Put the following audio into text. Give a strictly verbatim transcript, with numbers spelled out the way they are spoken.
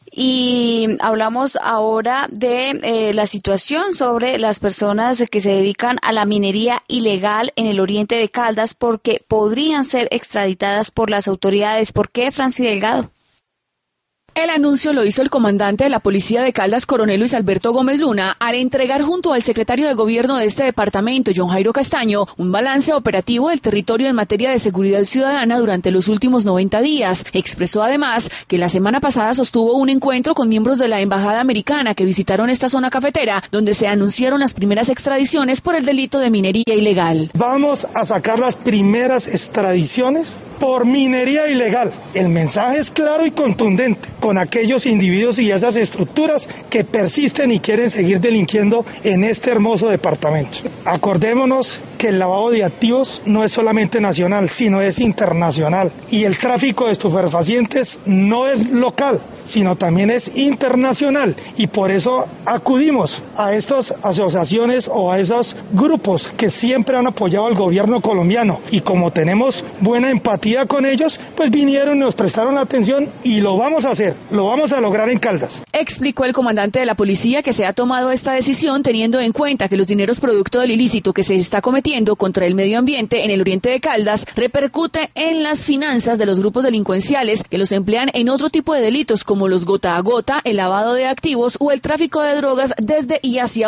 Y hablamos ahora de eh, la situación sobre las personas que se dedican a la minería ilegal en el oriente de Caldas, porque podrían ser extraditadas por las autoridades. ¿Por qué, Franci Delgado? El anuncio lo hizo el comandante de la Policía de Caldas, coronel Luis Alberto Gómez Luna, al entregar junto al secretario de Gobierno de este departamento, John Jairo Castaño, un balance operativo del territorio en materia de seguridad ciudadana durante los últimos noventa días. Expresó además que la semana pasada sostuvo un encuentro con miembros de la Embajada Americana que visitaron esta zona cafetera, donde se anunciaron las primeras extradiciones por el delito de minería ilegal. Vamos a sacar las primeras extradiciones por minería ilegal. El mensaje es claro y contundente con aquellos individuos y esas estructuras que persisten y quieren seguir delinquiendo en este hermoso departamento. Acordémonos que el lavado de activos no es solamente nacional, sino es internacional. Y el tráfico de estupefacientes no es local, sino también es internacional. Y por eso acudimos a estas asociaciones o a esos grupos que siempre han apoyado al gobierno colombiano. Y como tenemos buena empatía con ellos, pues vinieron y nos prestaron la atención y lo vamos a hacer, lo vamos a lograr en Caldas. Explicó el comandante de la policía que se ha tomado esta decisión teniendo en cuenta que los dineros producto del ilícito que se está cometiendo contra el medio ambiente en el oriente de Caldas repercute en las finanzas de los grupos delincuenciales que los emplean en otro tipo de delitos como los gota a gota, el lavado de activos o el tráfico de drogas desde y hacia